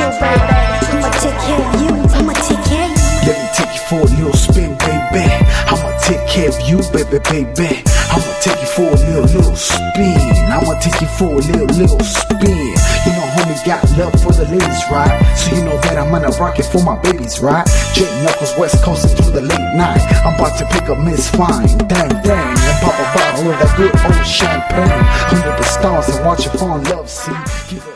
you, baby. I'ma take care of you. I'ma take care of you. Let me take you for a little spin, baby. I'ma take care of you, baby, baby. I'ma take you for a little spin. I'ma take you for a little spin. You know, homie got love for the ladies, right? So you know that I'm gonna rock it for my babies, right? J Knuckles West Coast through the late night. I'm about to pick up Miss Fine, dang, and pop a bottle of that good old champagne. Under the stars and watch your fall in love, see?